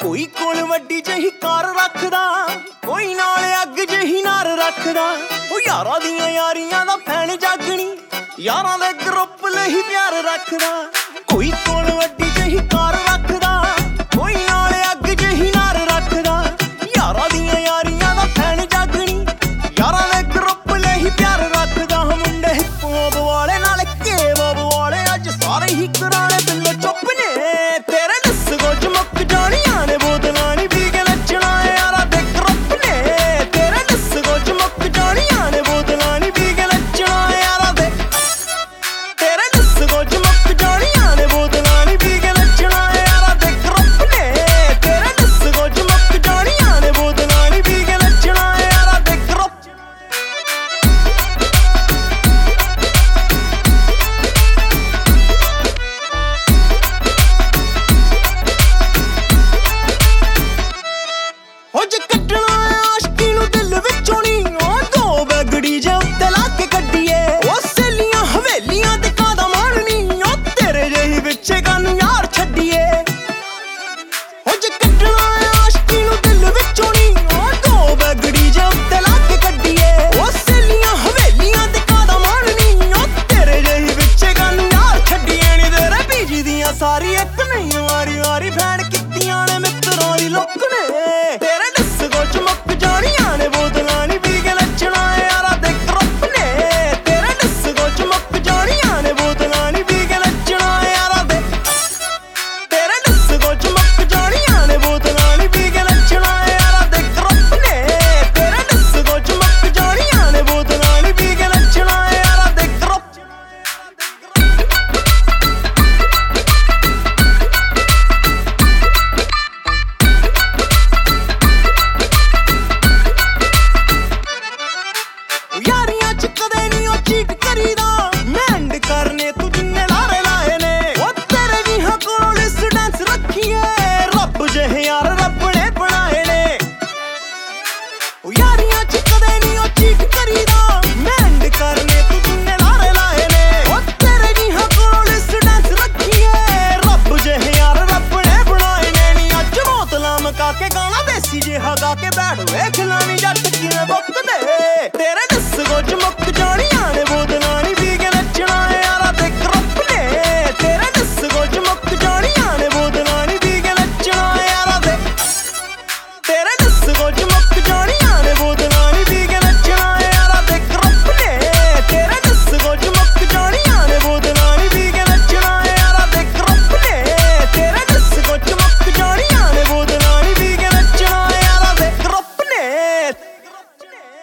ਕੋਈ ਕੋਲ ਵੱਡੀ ਜਿਹੀ ਕਾਰ ਰੱਖਦਾ, ਕੋਈ ਨਾਲ ਅੱਗ ਜਿਹੀ ਨਾਰ ਰੱਖਦਾ। ਉਹ ਯਾਰਾਂ ਦੀਆਂ ਯਾਰੀਆਂ ਦਾ ਫੈਨ ਜਾਗਣੀ, ਯਾਰਾਂ ਦੇ ਗਰੁੱਪ ਲਈ ਪਿਆਰ ਰੱਖਦਾ। ਕੋਈ ਕੋਲ ਵੱਡੀ ਜਿਹੀ ਕਾਰ ਰੱਖਦਾ, ਕੋਈ ਨਾਲ ਅੱਗ ਜਿਹੀ ਨਾਰ ਰੱਖਦਾ। ਯਾਰਾਂ ਦੀਆਂ ਯਾਰੀਆਂ ਦਾ ਫੈਨ ਜਾਗਣੀ, ਯਾਰਾਂ ਦੇ ਗਰੁੱਪ ਲਈ ਪਿਆਰ ਰੱਖਦਾ। ਮੁੰਡੇ ਹਿੱਪ ਹੌਪ ਵਾਲੇ ਨਾਲ ਕੇ ਬੋਬ ਵਾਲੇ ਅੱਜ ਸਾਰੇ ਹੀ ਕਰਾ